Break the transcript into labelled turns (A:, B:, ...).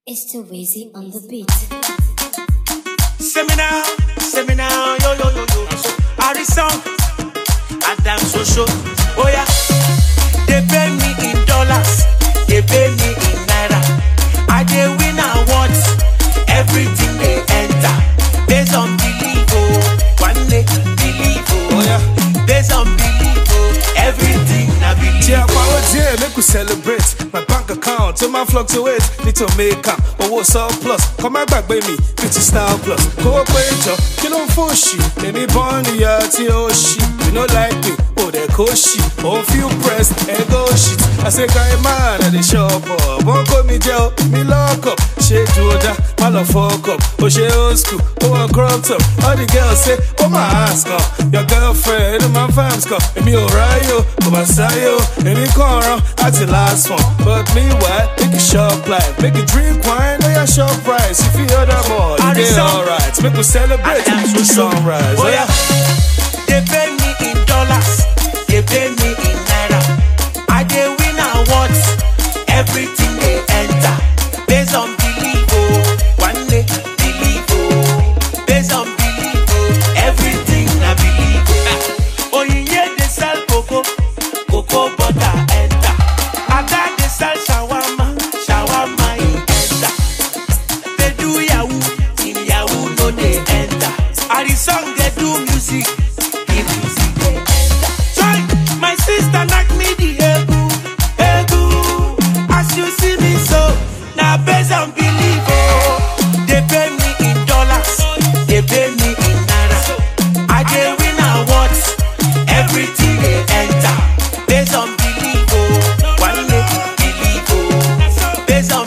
A: It's too easy on the beat.
B: Seminar, yo. Harrison, Adam Soso, oh yeah. They pay me in dollars, they pay me in naira. I dey win awards, everything they enter. Based on belief, oh, one day believe, oh yeah. Based on belief, oh, everything I believe.
C: Yeah, power day, make we celebrate. My bank account, to my fluctuate. Need to make up, but what's up plus? Come back, baby, 50 style plus. Go away, Joe, kill on for shit. Let me burn the yard, oh shit. You know like me, oh, they go shit. Oh, feel pressed, and go shit. I say, guy, man, at the shop up. Won't call me jail, me lock up. She do that, my love fuck up. Oh, she old school, oh, I cropped up. All the girls say, oh, my ass come. Your girlfriend, and my fams come. And me, alright, yo, come on, yo. And me, come around, that's the last one. But meanwhile, make a shop life, make a drink wine, know your shop price. If you hear that more, you get alright. Make us celebrate the sunrise.
B: Oh yeah, they pay me in dollars, they pay me in naira. I dey win awards, everything they enter. Based on belief, oh, one day believe, oh. Based on belief, oh, everything I believe. Oh yeah, they sell cocoa butter enter. I got they sell shawarma in enter. They do yahoo, in yahoo no they enter. And the song they do music, the music they enter. Join my sister knock me the egu. As you see me so, now based on belief, oh. They pay me in dollars, they pay me in naira. I dey win awards, everything they enter. Based on belief, oh, one day believe, oh. Based on